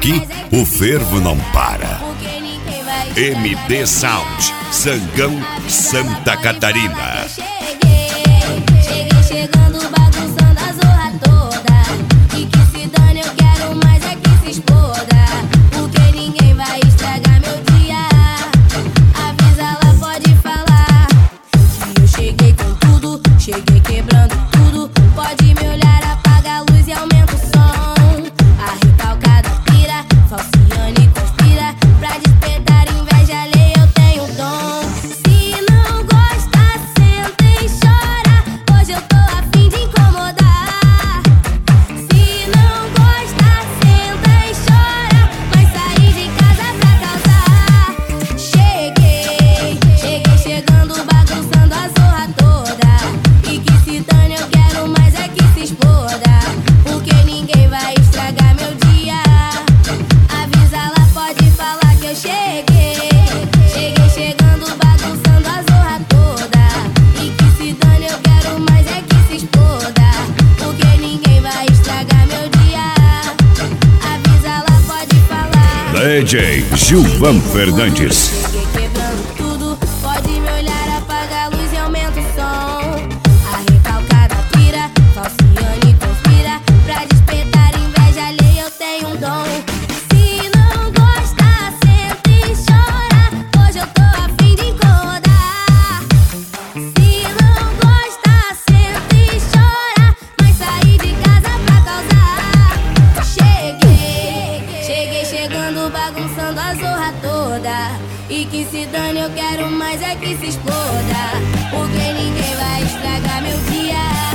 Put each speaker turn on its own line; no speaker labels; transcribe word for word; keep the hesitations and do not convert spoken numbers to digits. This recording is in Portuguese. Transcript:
aqui o fervo não para. M D Sound, Sangão, Santa Catarina.
Cheguei, cheguei chegando, bagunçando a zorra toda. E que se dane, eu quero mais é que se exploda. Porque ninguém vai estragar meu dia. Avisa lá, pode falar que eu cheguei com tudo, cheguei quebrando tudo. Pode me olhar, apaga a luz e aumenta o som. A recalcada pira, falciane e conspira. Pra despertar inveja alheia eu tenho dom. Se não gosta, senta e chora. Hoje eu tô a fim de incomodar. Se não gosta, senta e chora. Vai sair de casa pra causar. Cheguei, cheguei chegando, bagunçando a zorra toda. E que se dane, eu quero mais é que se exploda. Porque ninguém vai estragar meu dia. Avisa lá, pode falar que eu cheguei. Cheguei chegando, bagunçando a zorra toda. E que se dane, eu quero mais é que se exploda. Porque ninguém vai estragar meu dia. Avisa lá, pode falar.
D J Gilvan Fernandes.
Cheguei quebrando tudo, pode me olhar, apaga a luz e aumenta o som. A recalcada pira, falciane e conspira. Pra despertar inveja alheia eu tenho um dom. Se não gosta, senta e chora. Hoje eu tô a fim de incomodar. Se não gosta, senta e chora. Mas sair de casa pra causar. Cheguei, cheguei chegando, bagunçando a zorra toda. E que se dane, eu quero mais é que se exploda. Porque ninguém vai estragar meu dia.